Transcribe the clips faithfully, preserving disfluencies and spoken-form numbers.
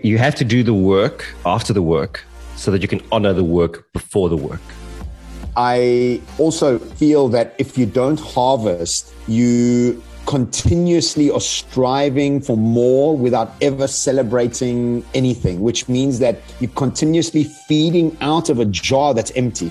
you have to do the work after the work so that you can honor the work before the work. I also feel that if you don't harvest, you continuously are striving for more without ever celebrating anything, which means that you're continuously feeding out of a jar that's empty.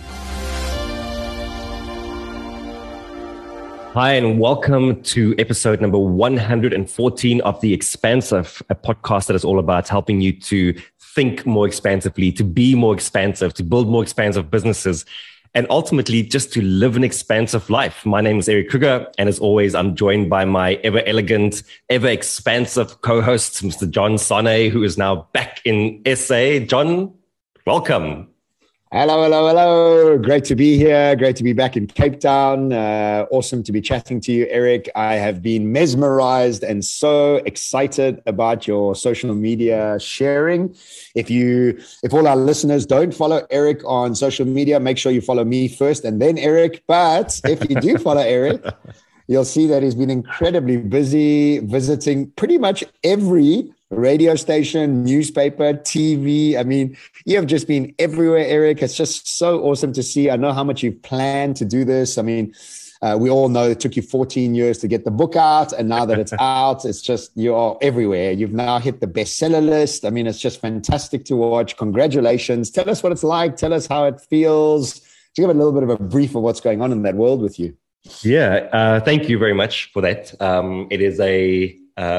Hi, and welcome to episode number one hundred fourteen of The Expansive, a podcast that is all about helping you to think more expansively, to be more expansive, to build more expansive businesses, and ultimately just to live an expansive life. My name is Eric Kruger, and as always, I'm joined by my ever elegant, ever expansive co-host, Mister John Sane, who is now back in S A. John, welcome. Hello, hello, hello. Great to be here. Great to be back in Cape Town. Uh, awesome to be chatting to you, Eric. I have been mesmerized and so excited about your social media sharing. If you, if all our listeners don't follow Eric on social media, make sure you follow me first and then Eric. But if you do follow Eric, you'll see that he's been incredibly busy visiting pretty much every radio station, newspaper, T V. I mean, you have just been everywhere, Eric. It's just so awesome to see. I know how much you've planned to do this. I mean, uh, we all know it took you fourteen years to get the book out. And now that it's out, it's just, you're everywhere. You've now hit the bestseller list. I mean, it's just fantastic to watch. Congratulations. Tell us what it's like. Tell us how it feels. Give a little bit of a brief of what's going on in that world with you. Yeah, uh, thank you very much for that. Um, it is a... Uh,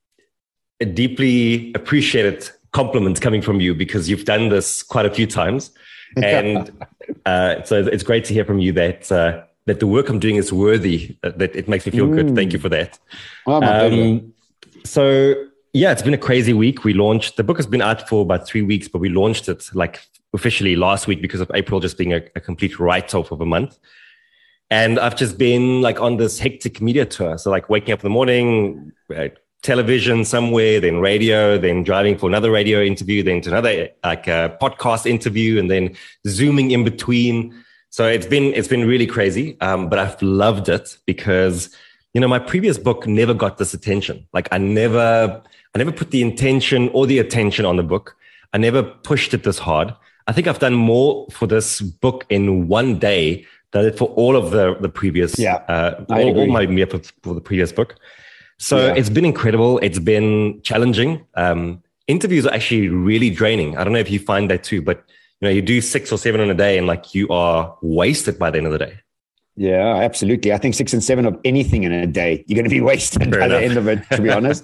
a deeply appreciated compliment coming from you because you've done this quite a few times. And uh, so it's great to hear from you that uh, that the work I'm doing is worthy, uh, that it makes me feel mm. good. Thank you for that. Oh, my um, so yeah, it's been a crazy week. We launched, the book has been out for about three weeks, but we launched it like officially last week because of April just being a, a complete write-off of a month. And I've just been like on this hectic media tour. So like waking up in the morning, uh, television somewhere, then radio, then driving for another radio interview, then to another like a podcast interview, and then zooming in between. So it's been it's been really crazy, um, but I've loved it because you know my previous book never got this attention. Like I never I never put the intention or the attention on the book. I never pushed it this hard. I think I've done more for this book in one day than I did for all of the the previous yeah, uh, all, all my media for, for the previous book. So yeah. It's been incredible. It's been challenging. Um, interviews are actually really draining. I don't know if you find that too, but you know, you do six or seven in a day and like you are wasted by the end of the day. Yeah, absolutely. I think six and seven of anything in a day, you're going to be wasted Fair by enough. The end of it, to be honest.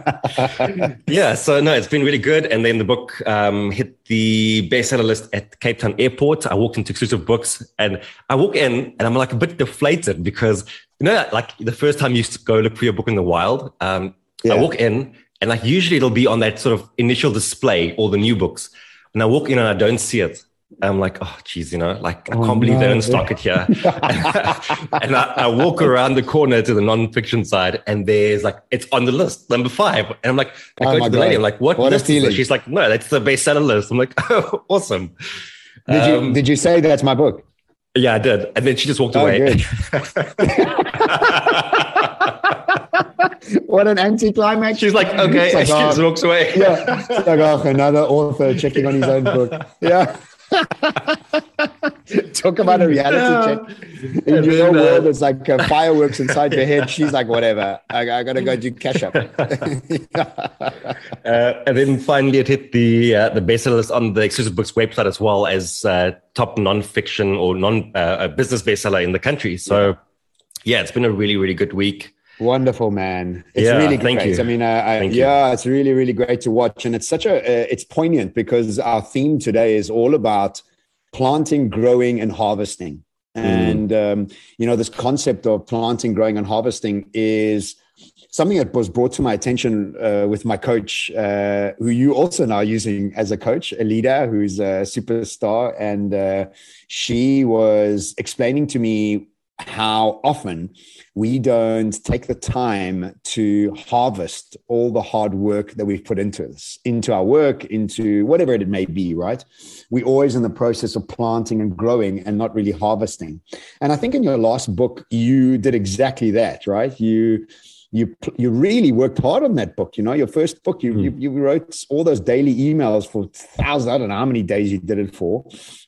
Yeah. Yeah. So no, it's been really good. And then the book um, hit the bestseller list at Cape Town Airport. I walked into Exclusive Books and I walk in and I'm like a bit deflated because, you know, like the first time you used to go look for your book in the wild, um, yeah. I walk in and like usually it'll be on that sort of initial display, all the new books. And I walk in and I don't see it. I'm like, oh, geez, you know, like, I oh, can't believe no. they don't stock it here. And I, I walk around the corner to the nonfiction side and there's like, it's on the list, number five. And I'm like, I go oh to the God. lady, I'm like, what, what list is it? She's like, no, that's the bestseller list. I'm like, oh, awesome. Did um, you, did you say that's my book? Yeah, I did. And then she just walked oh, away. What an anticlimax. She's like, okay. Like, she oh, just walks away. Yeah. It's like, oh, another author checking on his own book. Yeah. Talk about a reality yeah. check. In and your then, world, uh, it's like uh, fireworks inside your head. She's like, whatever. I, I got to go do cash up. uh, and then finally it hit the uh, the bestseller list on the Exclusive Books website as well as uh, top nonfiction or non uh, business bestseller in the country. So yeah. yeah, it's been a really, really good week. Wonderful, man. It's yeah, really thank great. You. I mean, uh, I, yeah, you. It's really, really great to watch. And it's such a, uh, it's poignant because our theme today is all about planting, growing, and harvesting. Mm. And, um, you know, this concept of planting, growing, and harvesting is something that was brought to my attention uh, with my coach, uh, who you also now using as a coach, Alida, who's a superstar. And uh, she was explaining to me how often we don't take the time to harvest all the hard work that we've put into this, into our work, into whatever it may be, right? We're always in the process of planting and growing and not really harvesting. And I think in your last book, you did exactly that, right? You you you really worked hard on that book. You know, your first book, you, mm. you, you wrote all those daily emails for thousands, I don't know how many days you did it for.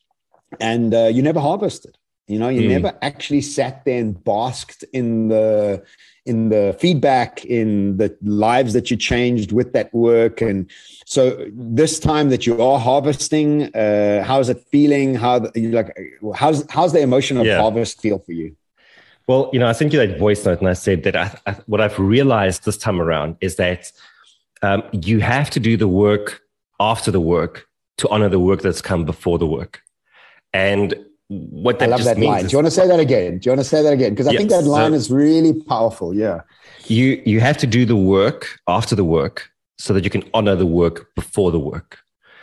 And uh, you never harvested. You know, you mm. never actually sat there and basked in the in the feedback, in the lives that you changed with that work. And so this time that you are harvesting, uh, how's it feeling? How like how's how's the emotion of yeah. harvest feel for you? Well, you know, I sent you that voice note and I said that I, I, what I've realized this time around is that um, you have to do the work after the work to honor the work that's come before the work. And what that I love just that means line. is, Do you want to say that again? Do you want to say that again? Because I yeah, think that line so is really powerful. Yeah. You you have to do the work after the work so that you can honor the work before the work.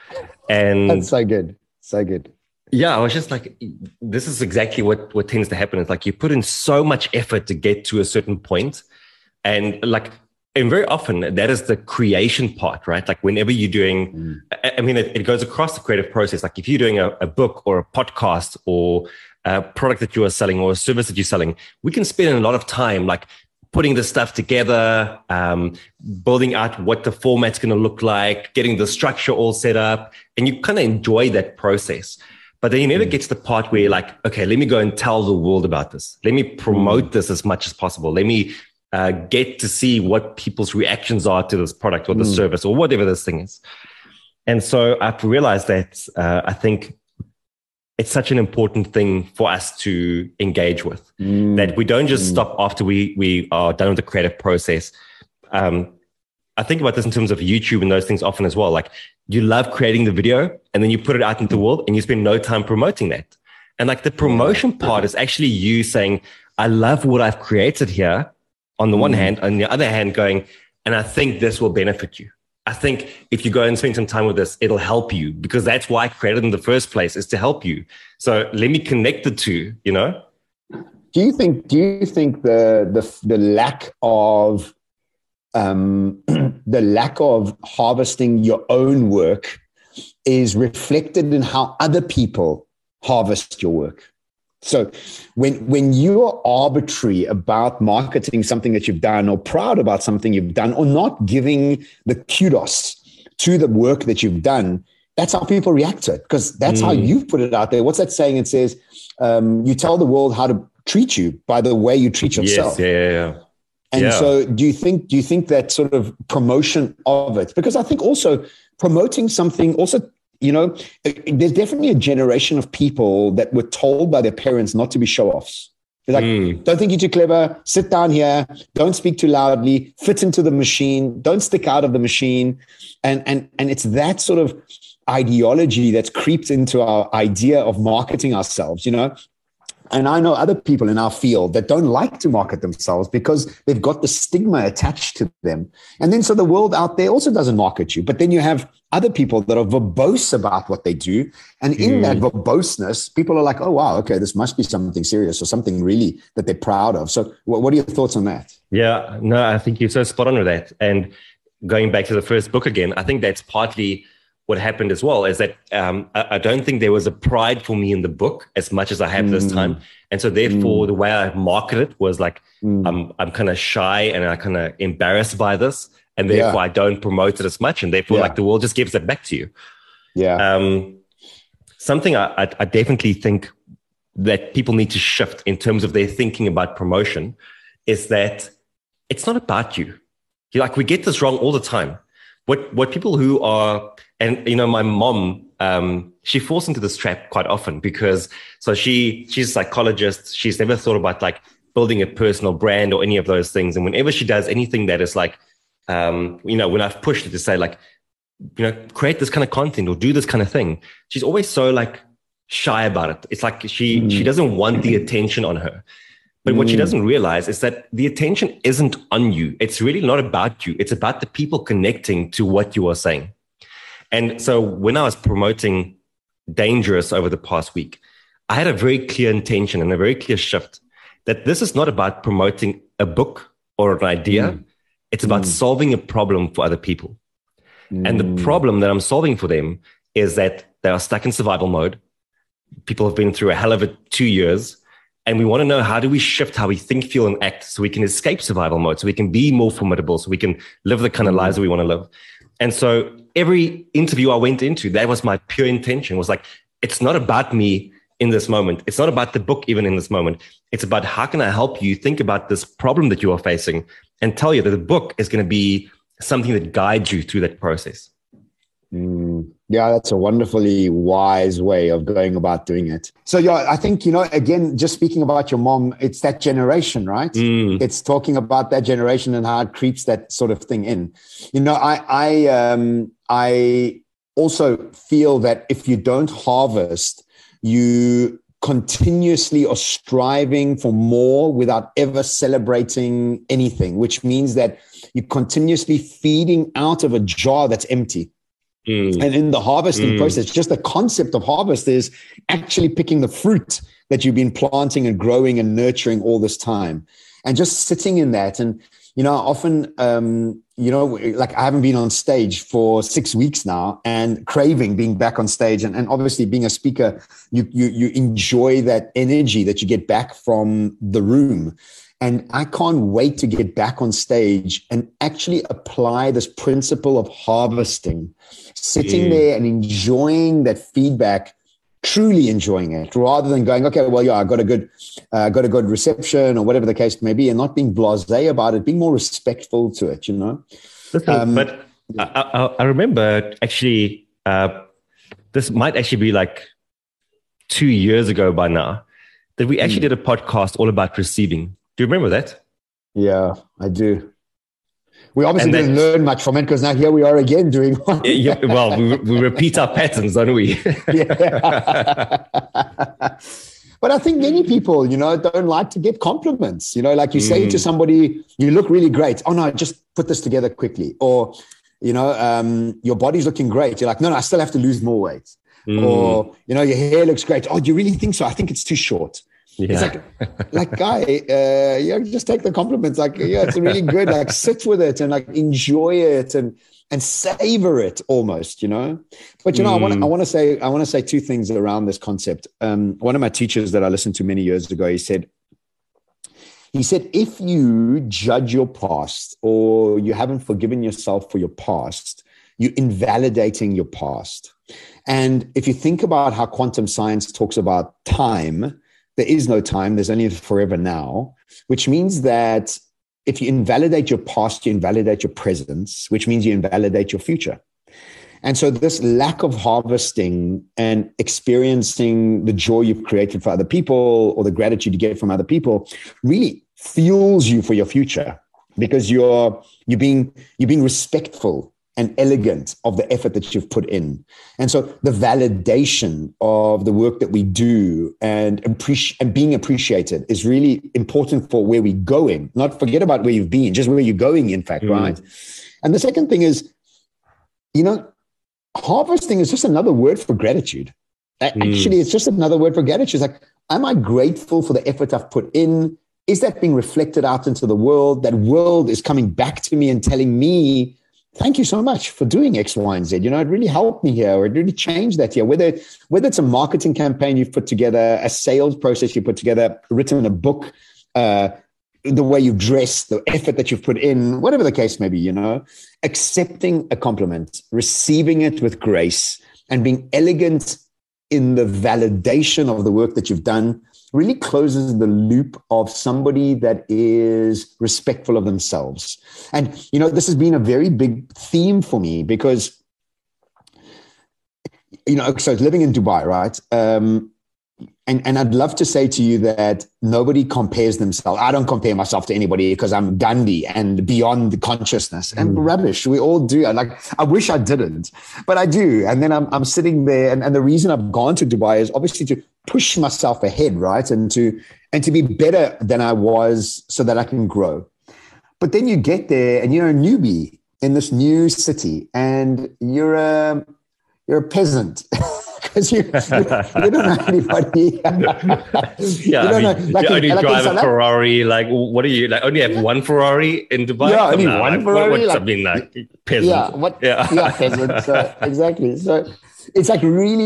And that's so good. So good. Yeah, I was just like, this is exactly what, what tends to happen. It's like you put in so much effort to get to a certain point, and like, and very often that is the creation part, right? Like whenever you're doing, mm. I mean, it, it goes across the creative process. Like if you're doing a, a book or a podcast or a product that you are selling or a service that you're selling, we can spend a lot of time like putting the stuff together, um, building out what the format's going to look like, getting the structure all set up, and you kind of enjoy that process. But then you never mm. get to the part where you're like, okay, let me go and tell the world about this. Let me promote mm. this as much as possible. Let me uh, get to see what people's reactions are to this product or the mm. service or whatever this thing is. And so I've realized that uh, I think it's such an important thing for us to engage with, mm. that we don't just mm. stop after we, we are done with the creative process. Um, I think about this in terms of YouTube and those things often as well. Like you love creating the video and then you put it out into the world and you spend no time promoting that. And like the promotion part is actually you saying, I love what I've created here on the mm. one hand, on the other hand going, and I think this will benefit you. I think if you go and spend some time with this, it'll help you, because that's why I created it in the first place, is to help you. So let me connect the two, you know? Do you think, do you think the, the, the lack of, um, the lack of harvesting your own work is reflected in how other people harvest your work? So when, when you are arbitrary about marketing something that you've done, or proud about something you've done, or not giving the kudos to the work that you've done, that's how people react to it, because that's mm. how you've put it out there. What's that saying? It says, um, you tell the world how to treat you by the way you treat yourself. Yes, yeah, yeah, yeah. And yeah. so do you think, do you think that sort of promotion of it, because I think also promoting something also, you know, there's definitely a generation of people that were told by their parents not to be show-offs. They're like, mm. don't think you're too clever, sit down here, don't speak too loudly, fit into the machine, don't stick out of the machine. And, and, and it's that sort of ideology that's creeped into our idea of marketing ourselves, you know. And I know other people in our field that don't like to market themselves because they've got the stigma attached to them. And then so the world out there also doesn't market you. But then you have other people that are verbose about what they do. And in mm. that verboseness, people are like, oh, wow, okay, this must be something serious or something really that they're proud of. So what, what are your thoughts on that? Yeah, no, I think you're so spot on with that. And going back to the first book again, I think that's partly what happened as well, is that um, I, I don't think there was a pride for me in the book as much as I have mm. this time. And so therefore, mm. the way I marketed was like, mm. I'm, I'm kind of shy and I kind of embarrassed by this. And therefore, yeah. I don't promote it as much. And therefore, yeah. like the world just gives it back to you. Yeah. Um, something I, I, I definitely think that people need to shift in terms of their thinking about promotion is that it's not about you. You're like, we get this wrong all the time. What what people who are, and you know, my mom, um, she falls into this trap quite often because, so she she's a psychologist. She's never thought about like building a personal brand or any of those things. And whenever she does anything that is like, um, you know, when I've pushed her to say like, you know, create this kind of content or do this kind of thing, she's always so like shy about it. It's like she mm. she doesn't want the attention on her. But what she doesn't realize is that the attention isn't on you. It's really not about you. It's about the people connecting to what you are saying. And so when I was promoting Dangerous over the past week, I had a very clear intention and a very clear shift that this is not about promoting a book or an idea. Mm. It's about mm. solving a problem for other people. Mm. And the problem that I'm solving for them is that they are stuck in survival mode. People have been through a hell of a two years. And we want to know, how do we shift how we think, feel, and act so we can escape survival mode, so we can be more formidable, so we can live the kind of lives that we want to live. And so every interview I went into, that was my pure intention, was like, it's not about me in this moment. It's not about the book even in this moment. It's about, how can I help you think about this problem that you are facing, and tell you that the book is going to be something that guides you through that process. Mm, yeah, that's a wonderfully wise way of going about doing it. So, yeah, I think, you know, again, just speaking about your mom, it's that generation, right? Mm. It's talking about that generation and how it creeps that sort of thing in. You know, I, I, um, I also feel that if you don't harvest, you continuously are striving for more without ever celebrating anything, which means that you're continuously feeding out of a jar that's empty. Mm. And in the harvesting mm. process, just the concept of harvest is actually picking the fruit that you've been planting and growing and nurturing all this time, and just sitting in that. And, you know, often, um, you know, like I haven't been on stage for six weeks now, and craving being back on stage. And, and obviously being a speaker, you, you, you enjoy that energy that you get back from the room. And I can't wait to get back on stage and actually apply this principle of harvesting, sitting mm. there and enjoying that feedback, truly enjoying it, rather than going, okay, well, yeah, I got a good, uh, got a good reception, or whatever the case may be, and not being blasé about it, being more respectful to it, you know? Listen, um, but I, I, I remember actually, uh, this might actually be like two years ago by now, that we actually mm. did a podcast all about receiving. Do you remember that? Yeah, I do. We obviously then, didn't learn much from it, because now here we are again doing one. Yeah, well, we, we repeat our patterns, don't we? Yeah. But I think many people, you know, don't like to get compliments. You know, like you mm. say to somebody, you look really great. Oh, no, just put this together quickly. Or, you know, um, your body's looking great. You're like, no, no, I still have to lose more weight. Mm. Or, you know, your hair looks great. Oh, do you really think so? I think it's too short. Yeah. It's like, like, guy, uh, yeah, just take the compliments. Like, yeah, it's really good. Like, sit with it and like enjoy it and and savor it almost, you know. But you know, mm. I want I want to say I want to say two things around this concept. Um, one of my teachers that I listened to many years ago, he said, he said, if you judge your past, or you haven't forgiven yourself for your past, you're invalidating your past. And if you think about how quantum science talks about time, there is no time. There's only forever now, which means that if you invalidate your past, you invalidate your present, which means you invalidate your future. And so this lack of harvesting and experiencing the joy you've created for other people, or the gratitude you get from other people, really fuels you for your future, because you're, you're being, you're being respectful and elegant of the effort that you've put in. And so the validation of the work that we do and, appreci- and being appreciated is really important for where we're going. Not forget about where you've been, just where you're going, in fact, mm. right? And the second thing is, you know, harvesting is just another word for gratitude. Mm. Actually, it's just another word for gratitude. It's like, am I grateful for the effort I've put in? Is that being reflected out into the world? That world is coming back to me and telling me, thank you so much for doing X, Y, and Z. You know, it really helped me here, or it really changed that here. Whether, whether it's a marketing campaign you've put together, a sales process you put together, written a book, uh, the way you dress, the effort that you've put in, whatever the case may be, you know, accepting a compliment, receiving it with grace, and being elegant in the validation of the work that you've done really closes the loop of somebody that is respectful of themselves. And, you know, this has been a very big theme for me, because, you know, so living in Dubai, right? Um, and, and I'd love to say to you that nobody compares themselves. I don't compare myself to anybody, because I'm Gandhi and beyond the consciousness, and mm. rubbish. We all do. I like, I wish I didn't, but I do. And then I'm, I'm sitting there. And, and the reason I've gone to Dubai is obviously to push myself ahead, right? And to, and to be better than I was, so that I can grow. But then you get there and you're a newbie in this new city, and you're a, you're a peasant. Because you, you, you don't know anybody. Yeah, you don't I mean, know, like you only in, drive like a Ferrari. Like, what do you like? Only have one Ferrari in Dubai? Yeah, only one like, Ferrari. What, what's like, something like peasant? Yeah, what, yeah, yeah, peasant. So, exactly. So it's like really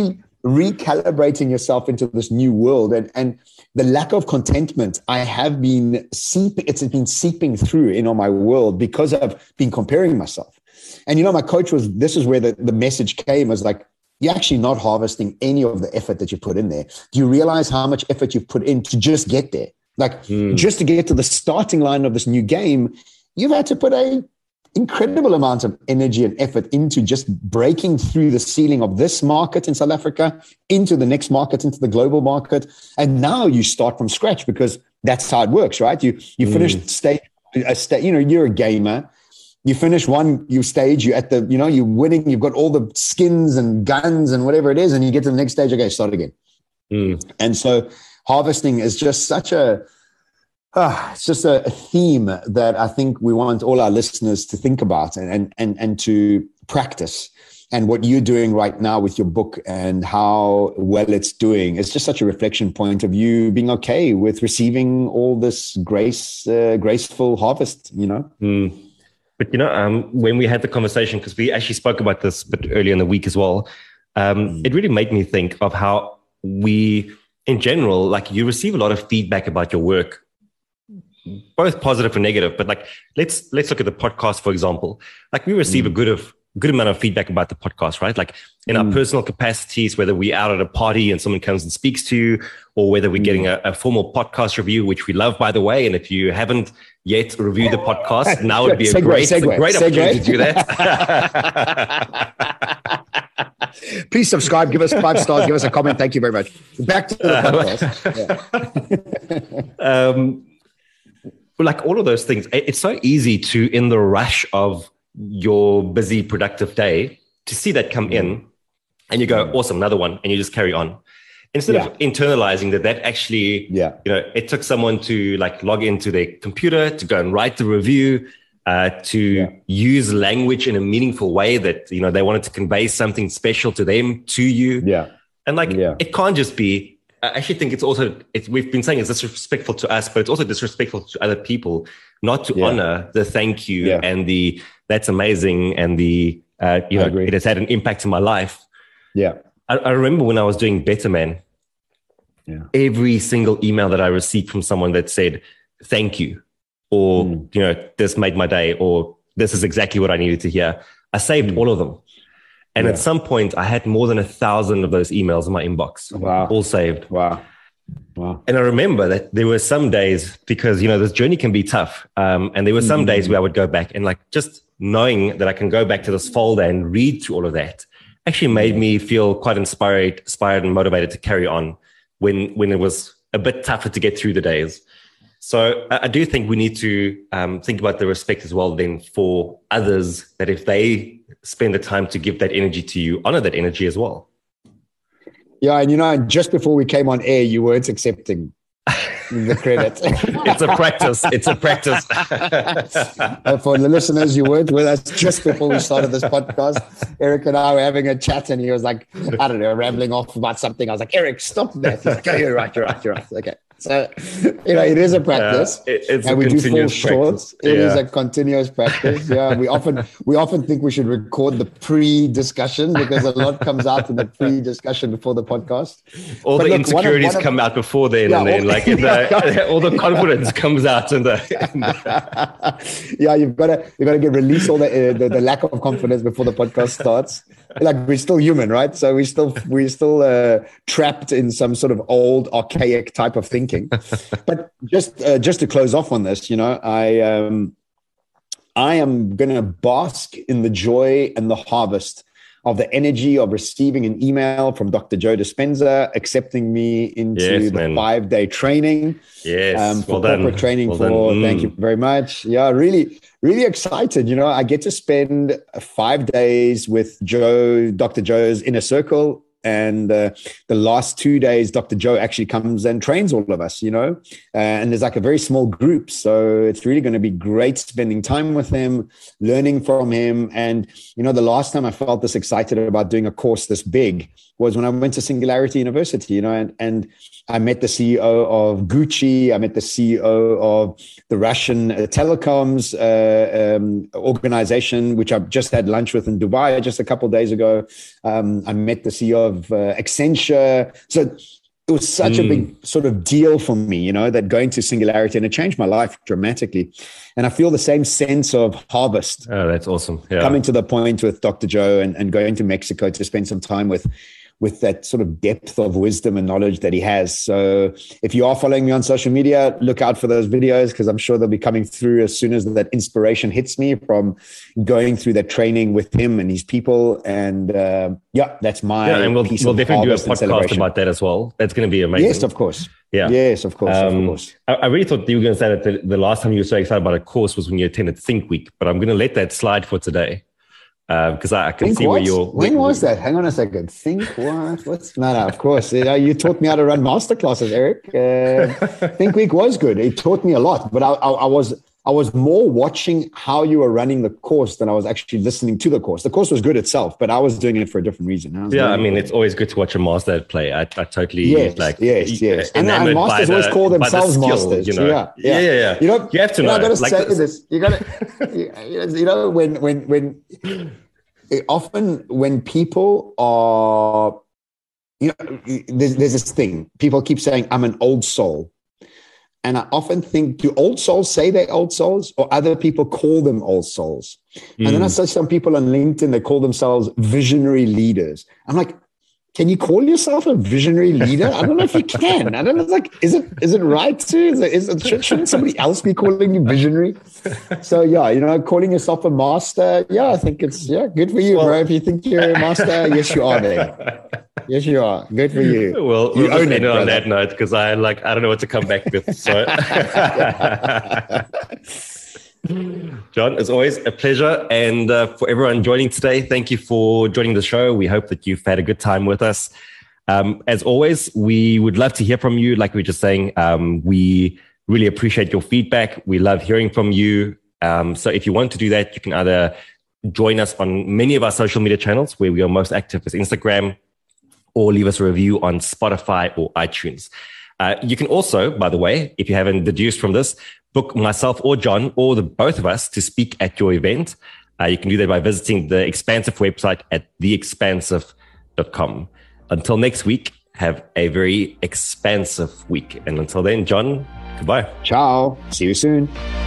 recalibrating yourself into this new world, and and the lack of contentment I have been seeping, it's been seeping through in on my world because I've been comparing myself. And, you know, my coach was, this is where the, the message came, was like, you're actually not harvesting any of the effort that you put in there. Do you realize how much effort you've put in to just get there? Like mm. just to get to the starting line of this new game, you've had to put a incredible amount of energy and effort into just breaking through the ceiling of this market in South Africa into the next market, into the global market. And now you start from scratch, because that's how it works, right? You, you mm. finish stage, a sta- you know, you're a gamer. You finish one you stage, you're at the, you know, you're winning, you've got all the skins and guns and whatever it is, and you get to the next stage, okay, start again. Mm. And so harvesting is just such a, uh, it's just a, a theme that I think we want all our listeners to think about and, and, and, and to practice. And what you're doing right now with your book and how well it's doing, it's just such a reflection point of you being okay with receiving all this grace, uh, graceful harvest, you know? Mm. But, you know, um, when we had the conversation, because we actually spoke about this a bit earlier in the week as well, um, mm. it really made me think of how we, in general, like you receive a lot of feedback about your work, both positive and negative. But like, let's let's look at the podcast, for example. Like we receive mm. a good of good amount of feedback about the podcast, right? Like in mm. our personal capacities, whether we're out at a party and someone comes and speaks to you, or whether we're mm. getting a, a formal podcast review, which we love, by the way. And if you haven't yet reviewed the podcast, now would be a segue, great, segue, a great segue. opportunity to do that. Please subscribe, give us five stars, give us a comment. Thank you very much. Back to the podcast. Yeah. um, like all of those things, it's so easy to, in the rush of your busy, productive day, to see that come in and you go, awesome, another one, and you just carry on. Instead yeah. of internalizing that, that actually, yeah. you know, it took someone to like log into their computer, to go and write the review, uh, to yeah. use language in a meaningful way that, you know, they wanted to convey something special to them, to you. Yeah. And like, yeah. it can't just be, I actually think it's also, it's, we've been saying it's disrespectful to us, but it's also disrespectful to other people not to yeah. honor the thank you yeah. and the, that's amazing. And the, uh, you know, it has had an impact in my life. Yeah. I, I remember when I was doing Better Man, yeah. every single email that I received from someone that said, thank you, or, mm. you know, this made my day, or this is exactly what I needed to hear. I saved mm. all of them. And yeah. at some point I had more than a thousand of those emails in my inbox, wow. all saved. Wow. Wow. And I remember that there were some days, because, you know, this journey can be tough. Um, and there were some mm-hmm. days where I would go back and like, just knowing that I can go back to this folder and read through all of that actually made me feel quite inspired, inspired and motivated to carry on when, when it was a bit tougher to get through the days. So I, I do think we need to um, think about the respect as well then for others, that if they spend the time to give that energy to you, honor that energy as well. Yeah. And, you know, just before we came on air, you weren't accepting the credit. It's a practice. It's a practice. uh, for the listeners, you weren't with us just before we started this podcast. Eric and I were having a chat and he was like, I don't know, rambling off about something. I was like, Eric, stop that. He's like, oh, you're right, you're right, you're right. Okay. So, you know, it is a practice. Yeah, it, it's and a we continuous do fall practice. short. It yeah. is a continuous practice. Yeah. We often we often think we should record the pre-discussion because a lot comes out in the pre-discussion before the podcast. All but the look, insecurities one of, one of, come out before then, yeah, and then all, like in the, all the confidence comes out in the, in the yeah, you've got to you've got to get release all the, uh, the the lack of confidence before the podcast starts. Like we're still human, right? So we still we're still uh, trapped in some sort of old archaic type of thinking. But just uh, just to close off on this, you know, I um, I am going to bask in the joy and the harvest of the energy of receiving an email from Doctor Joe Dispenza accepting me into yes, the man. five-day training. Yes, um, for well corporate done. training. Well for done. thank mm. you very much. Yeah, really, really excited. You know, I get to spend five days with Joe, Doctor Joe's inner circle. And uh, the last two days, Doctor Joe actually comes and trains all of us, you know, uh, and there's like a very small group. So it's really going to be great spending time with him, learning from him. And, you know, the last time I felt this excited about doing a course this big was when I went to Singularity University, you know, and, and I met the C E O of Gucci. I met the C E O of the Russian telecoms uh, um, organization, which I just had lunch with in Dubai just a couple of days ago. Um, I met the C E O of of uh, Accenture. So it was such mm. a big sort of deal for me, you know, that going to Singularity, and it changed my life dramatically. And I feel the same sense of harvest. Oh, that's awesome. Yeah. Coming to the point with Doctor Joe and, and going to Mexico to spend some time with with that sort of depth of wisdom and knowledge that he has. So if you are following me on social media, look out for those videos, because I'm sure they'll be coming through as soon as that inspiration hits me from going through that training with him and his people. And uh, yeah, that's my yeah, and we'll, piece we'll of definitely do a harvest and podcast about that as well. That's going to be amazing. Yes, of course. Yeah. Yes, of course. Um, of course. I, I really thought you were going to say that the, the last time you were so excited about a course was when you attended Think Week, but I'm going to let that slide for today. Because uh, I, I can Think see what? where you're. When was that? Hang on a second. Think what? What's no, no. Of course, you know, you taught me how to run masterclasses, Eric. Uh, Think Week was good. It taught me a lot, but I, I, I was I was more watching how you were running the course than I was actually listening to the course. The course was good itself, but I was doing it for a different reason. I yeah, I mean, it's always good to watch a master play. I, I totally yes, like. Yes, yes. And, and masters always the, call themselves the skill, masters. You know? yeah, yeah, yeah, yeah. You know, you have to you know. know I got to like say this. this. You got to. You know, when when when. Often when people are, you know, there's, there's this thing, people keep saying, I'm an old soul. And I often think, do old souls say they're old souls, or other people call them old souls? Mm. And then I see some people on LinkedIn, they call themselves visionary leaders. I'm like, can you call yourself a visionary leader? I don't know if you can. I don't know. It's like, is it is it right to? Is it, is it, shouldn't somebody else be calling you visionary? So yeah, you know, calling yourself a master. Yeah, I think it's yeah, good for you, well, bro. If you think you're a master, yes, you are. There, yes, you are. Good for you. Well, you we'll own it, on that note, because I like I don't know what to come back with. So. John, it's always a pleasure. And uh, for everyone joining today, thank you for joining the show. We hope that you've had a good time with us. Um, as always, we would love to hear from you. Like we were just saying, um, we really appreciate your feedback. We love hearing from you. Um, so if you want to do that, you can either join us on many of our social media channels where we are most active as Instagram, or leave us a review on Spotify or iTunes. Uh, you can also, by the way, if you haven't deduced from this, book myself or John or the both of us to speak at your event. Uh, you can do that by visiting the Expansive website at the expansive dot com. Until next week, have a very expansive week. And until then, John, goodbye. Ciao. See you soon.